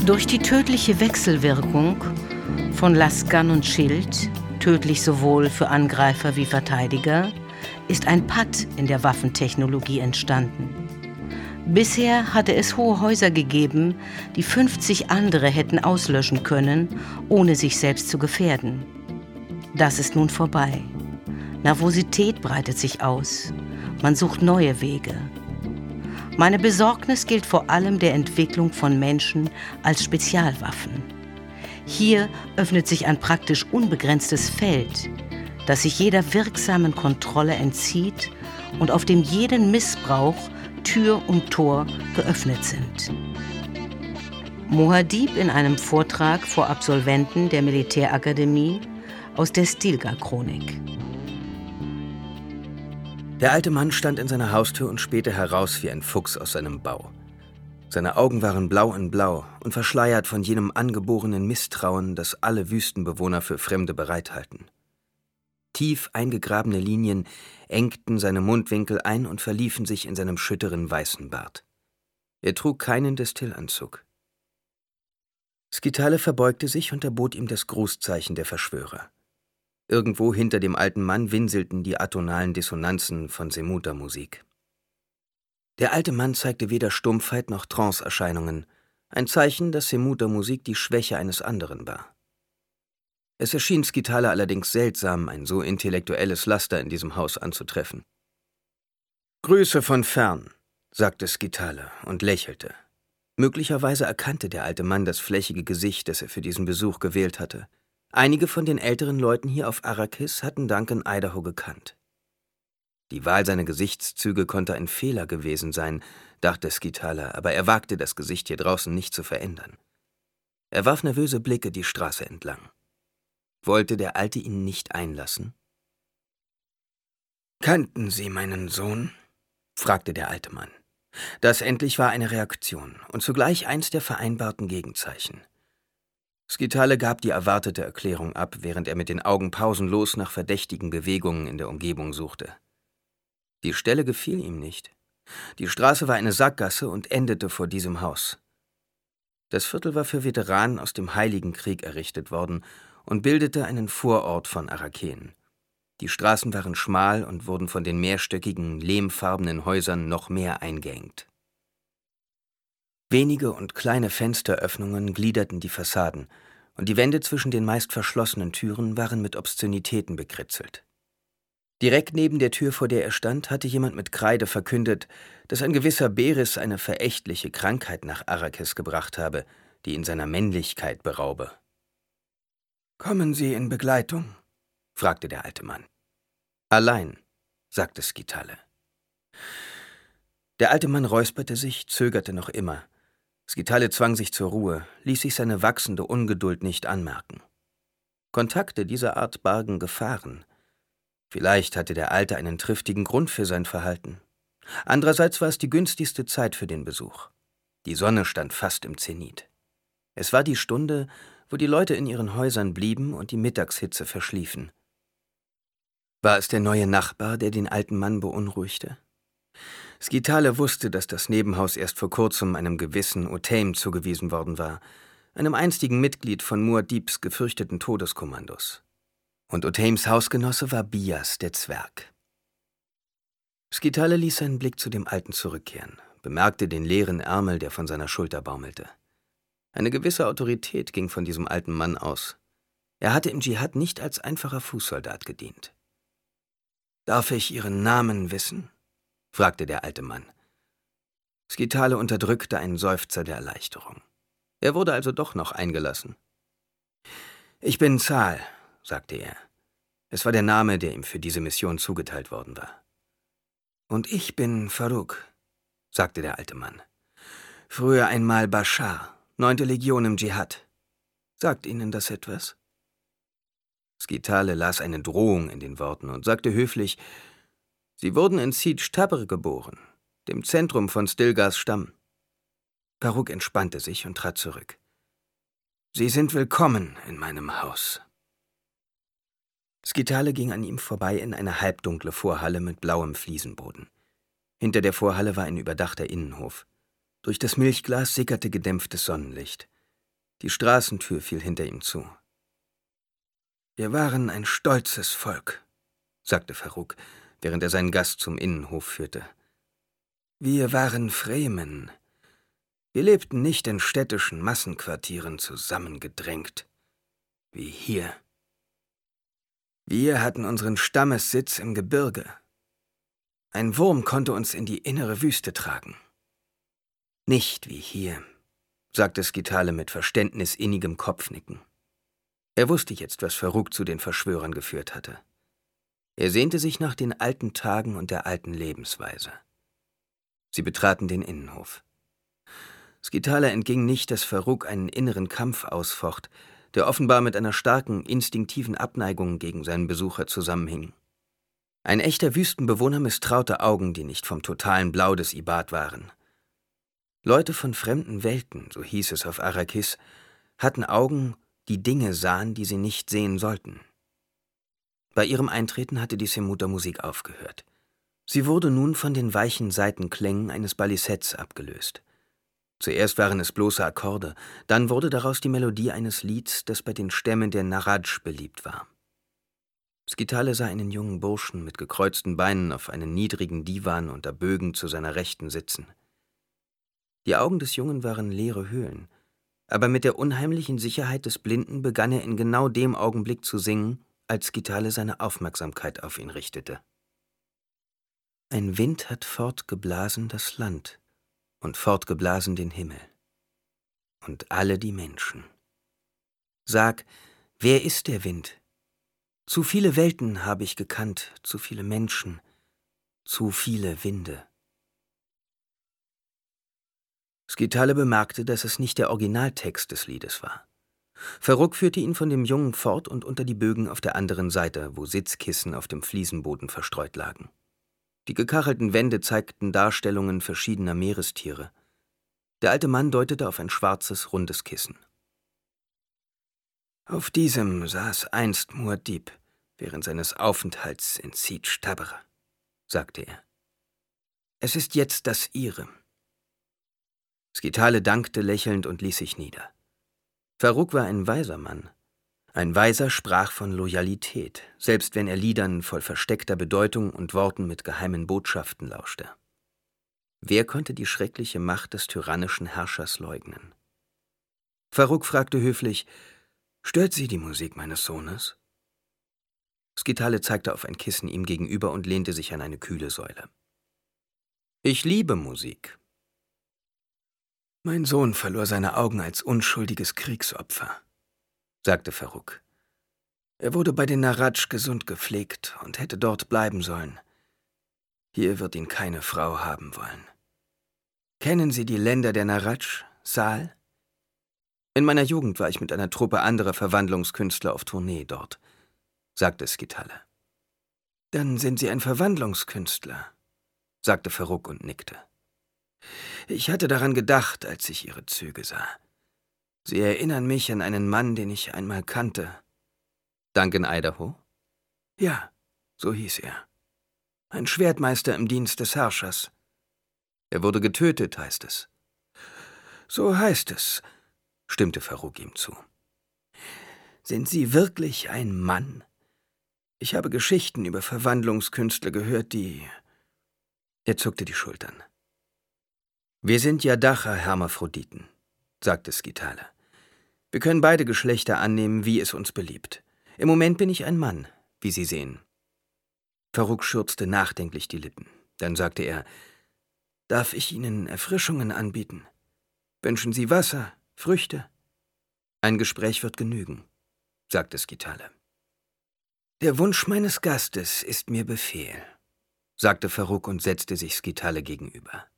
Durch die tödliche Wechselwirkung von Lasgun und Schild, tödlich sowohl für Angreifer wie Verteidiger, ist ein Patt in der Waffentechnologie entstanden. Bisher hatte es hohe Häuser gegeben, die 50 andere hätten auslöschen können, ohne sich selbst zu gefährden. Das ist nun vorbei. Nervosität breitet sich aus. Man sucht neue Wege. Meine Besorgnis gilt vor allem der Entwicklung von Menschen als Spezialwaffen. Hier öffnet sich ein praktisch unbegrenztes Feld, das sich jeder wirksamen Kontrolle entzieht und auf dem jeden Missbrauch Tür und Tor geöffnet sind. Mohadib in einem Vortrag vor Absolventen der Militärakademie aus der Stilgar-Chronik. Der alte Mann stand in seiner Haustür und spähte heraus wie ein Fuchs aus seinem Bau. Seine Augen waren blau in blau und verschleiert von jenem angeborenen Misstrauen, das alle Wüstenbewohner für Fremde bereithalten. Tief eingegrabene Linien engten seine Mundwinkel ein und verliefen sich in seinem schütteren weißen Bart. Er trug keinen Destillanzug. Skitale verbeugte sich und erbot ihm das Grußzeichen der Verschwörer. Irgendwo hinter dem alten Mann winselten die atonalen Dissonanzen von Semuta-Musik. Der alte Mann zeigte weder Stumpfheit noch Trance-Erscheinungen, ein Zeichen, dass Semuta-Musik die Schwäche eines anderen war. Es erschien Skitale allerdings seltsam, ein so intellektuelles Laster in diesem Haus anzutreffen. »Grüße von fern«, sagte Skitale und lächelte. Möglicherweise erkannte der alte Mann das flächige Gesicht, das er für diesen Besuch gewählt hatte. Einige von den älteren Leuten hier auf Arrakis hatten Duncan Idaho gekannt. Die Wahl seiner Gesichtszüge konnte ein Fehler gewesen sein, dachte Skitale, aber er wagte das Gesicht hier draußen nicht zu verändern. Er warf nervöse Blicke die Straße entlang. Wollte der Alte ihn nicht einlassen? »Kannten Sie meinen Sohn?« fragte der alte Mann. Das endlich war eine Reaktion und zugleich eins der vereinbarten Gegenzeichen. Skitale gab die erwartete Erklärung ab, während er mit den Augen pausenlos nach verdächtigen Bewegungen in der Umgebung suchte. Die Stelle gefiel ihm nicht. Die Straße war eine Sackgasse und endete vor diesem Haus. Das Viertel war für Veteranen aus dem Heiligen Krieg errichtet worden und bildete einen Vorort von Arrakeen. Die Straßen waren schmal und wurden von den mehrstöckigen, lehmfarbenen Häusern noch mehr eingeengt. Wenige und kleine Fensteröffnungen gliederten die Fassaden, und die Wände zwischen den meist verschlossenen Türen waren mit Obszönitäten bekritzelt. Direkt neben der Tür, vor der er stand, hatte jemand mit Kreide verkündet, dass ein gewisser Beris eine verächtliche Krankheit nach Arrakis gebracht habe, die ihn seiner Männlichkeit beraube. »Kommen Sie in Begleitung?« fragte der alte Mann. »Allein«, sagte Skitale. Der alte Mann räusperte sich, zögerte noch immer. Skitale zwang sich zur Ruhe, ließ sich seine wachsende Ungeduld nicht anmerken. Kontakte dieser Art bargen Gefahren. Vielleicht hatte der Alte einen triftigen Grund für sein Verhalten. Andererseits war es die günstigste Zeit für den Besuch. Die Sonne stand fast im Zenit. Es war die Stunde, wo die Leute in ihren Häusern blieben und die Mittagshitze verschliefen. War es der neue Nachbar, der den alten Mann beunruhigte? Skitale wusste, dass das Nebenhaus erst vor kurzem einem gewissen Otheym zugewiesen worden war, einem einstigen Mitglied von Muad'Dibs gefürchteten Todeskommandos. Und Otheims Hausgenosse war Bias, der Zwerg. Skitale ließ seinen Blick zu dem Alten zurückkehren, bemerkte den leeren Ärmel, der von seiner Schulter baumelte. Eine gewisse Autorität ging von diesem alten Mann aus. Er hatte im Dschihad nicht als einfacher Fußsoldat gedient. »Darf ich Ihren Namen wissen?« fragte der alte Mann. Skitale unterdrückte einen Seufzer der Erleichterung. Er wurde also doch noch eingelassen. »Ich bin Zal«, sagte er. Es war der Name, der ihm für diese Mission zugeteilt worden war. »Und ich bin Farouk«, sagte der alte Mann. »Früher einmal Bashar, 9. Legion im Dschihad. Sagt Ihnen das etwas?« Skitale las eine Drohung in den Worten und sagte höflich, »Sie wurden in Siege Tabr geboren, dem Zentrum von Stilgars Stamm.« Farouk entspannte sich und trat zurück. »Sie sind willkommen in meinem Haus.« Skitale ging an ihm vorbei in eine halbdunkle Vorhalle mit blauem Fliesenboden. Hinter der Vorhalle war ein überdachter Innenhof. Durch das Milchglas sickerte gedämpftes Sonnenlicht. Die Straßentür fiel hinter ihm zu. »Wir waren ein stolzes Volk«, sagte Farrukh, während er seinen Gast zum Innenhof führte. »Wir waren Fremen. Wir lebten nicht in städtischen Massenquartieren zusammengedrängt, wie hier. Wir hatten unseren Stammessitz im Gebirge. Ein Wurm konnte uns in die innere Wüste tragen. Nicht wie hier«, sagte Skitale mit verständnisinnigem Kopfnicken. Er wusste jetzt, was Farrukh zu den Verschwörern geführt hatte. Er sehnte sich nach den alten Tagen und der alten Lebensweise. Sie betraten den Innenhof. Skitale entging nicht, dass Farrukh einen inneren Kampf ausfocht, der offenbar mit einer starken, instinktiven Abneigung gegen seinen Besucher zusammenhing. Ein echter Wüstenbewohner misstraute Augen, die nicht vom totalen Blau des Ibad waren. Leute von fremden Welten, so hieß es auf Arrakis, hatten Augen, die Dinge sahen, die sie nicht sehen sollten. Bei ihrem Eintreten hatte die Semuta-Musik aufgehört. Sie wurde nun von den weichen Saitenklängen eines Balisetts abgelöst. Zuerst waren es bloße Akkorde, dann wurde daraus die Melodie eines Lieds, das bei den Stämmen der Naraj beliebt war. Skitale sah einen jungen Burschen mit gekreuzten Beinen auf einen niedrigen Divan unter Bögen zu seiner Rechten sitzen. Die Augen des Jungen waren leere Höhlen, aber mit der unheimlichen Sicherheit des Blinden begann er in genau dem Augenblick zu singen, als Skitale seine Aufmerksamkeit auf ihn richtete. Ein Wind hat fortgeblasen das Land und fortgeblasen den Himmel und alle die Menschen. Sag, wer ist der Wind? Zu viele Welten habe ich gekannt, zu viele Menschen, zu viele Winde. Skitale bemerkte, dass es nicht der Originaltext des Liedes war. Farrukh führte ihn von dem Jungen fort und unter die Bögen auf der anderen Seite, wo Sitzkissen auf dem Fliesenboden verstreut lagen. Die gekachelten Wände zeigten Darstellungen verschiedener Meerestiere. Der alte Mann deutete auf ein schwarzes, rundes Kissen. Auf diesem saß einst Muad'Dib während seines Aufenthalts in Siege Tabra, sagte er. Es ist jetzt das ihre. Skitale dankte lächelnd und ließ sich nieder. Farrukh war ein weiser Mann. Ein Weiser sprach von Loyalität, selbst wenn er Liedern voll versteckter Bedeutung und Worten mit geheimen Botschaften lauschte. Wer konnte die schreckliche Macht des tyrannischen Herrschers leugnen? Farrukh fragte höflich, »Stört Sie die Musik meines Sohnes?« Skitale zeigte auf ein Kissen ihm gegenüber und lehnte sich an eine kühle Säule. »Ich liebe Musik.« »Mein Sohn verlor seine Augen als unschuldiges Kriegsopfer«, sagte Farrukh. »Er wurde bei den Naraj gesund gepflegt und hätte dort bleiben sollen. Hier wird ihn keine Frau haben wollen. Kennen Sie die Länder der Naraj, Sal? In meiner Jugend war ich mit einer Truppe anderer Verwandlungskünstler auf Tournee dort«, sagte Skitale. »Dann sind Sie ein Verwandlungskünstler«, sagte Farrukh und nickte. »Ich hatte daran gedacht, als ich Ihre Züge sah. Sie erinnern mich an einen Mann, den ich einmal kannte.« »Duncan Idaho?« »Ja, so hieß er. Ein Schwertmeister im Dienst des Herrschers.« »Er wurde getötet, heißt es.« »So heißt es«, stimmte Farrukh ihm zu. »Sind Sie wirklich ein Mann? Ich habe Geschichten über Verwandlungskünstler gehört, die...« Er zuckte die Schultern. »Wir sind Yadacha-Hermaphroditen«, sagte Skitale. »Wir können beide Geschlechter annehmen, wie es uns beliebt. Im Moment bin ich ein Mann, wie Sie sehen.« Farrukh schürzte nachdenklich die Lippen. Dann sagte er, »Darf ich Ihnen Erfrischungen anbieten? Wünschen Sie Wasser, Früchte?« »Ein Gespräch wird genügen«, sagte Skitale. »Der Wunsch meines Gastes ist mir Befehl«, sagte Farrukh und setzte sich Skitale gegenüber.